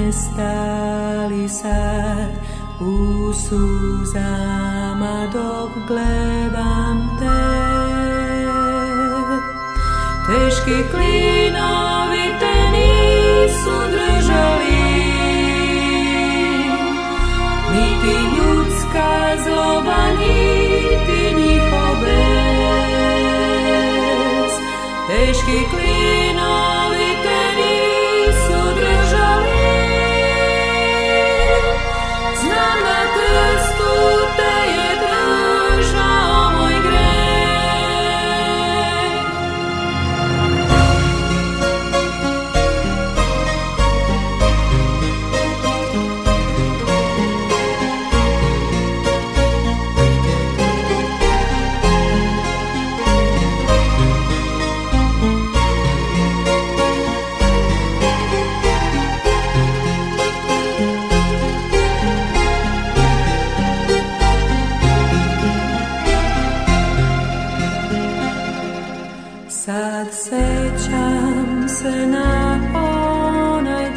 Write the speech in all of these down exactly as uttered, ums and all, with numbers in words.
nestali sad u suzama dok gledam te. Teški klinovi te nisu držali, niti ljudska zloba, niti njihov bes. Teški klinovi te nisu držali, znam na krstu te je držao moj greh. Sad sećam se na onaj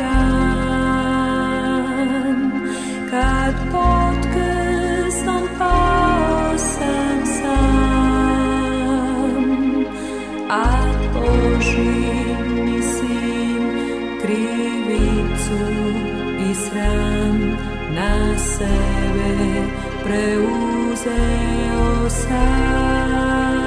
dan kad pod krstom pao sam sam, a Božji mi sin krivicu i sram na sebe preuzeo sam.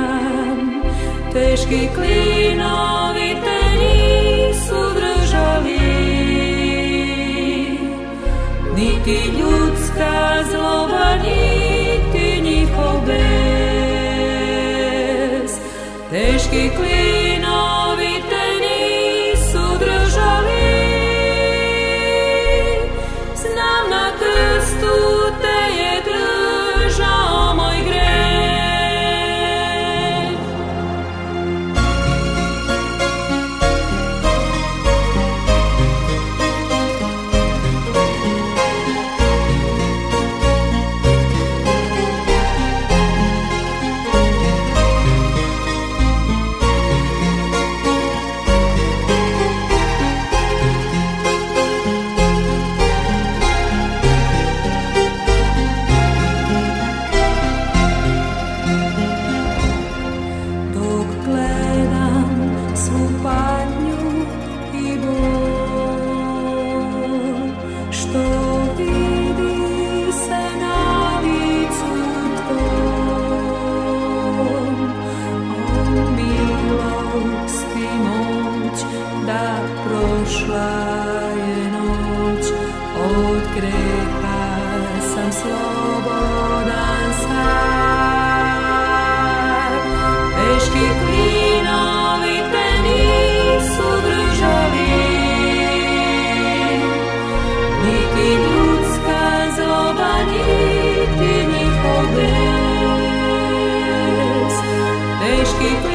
Teški klinovi te nisu držali, niti ljudska zloba, niti njihov bes. Teški klinovi te nisu držali, znam na krstu te je držao moj greh. Prošla je noć, od greha sam slobodan sad. Teški klinovi te nisu držali, niti ljudska zloba, niti njihov bes. Teški klinovi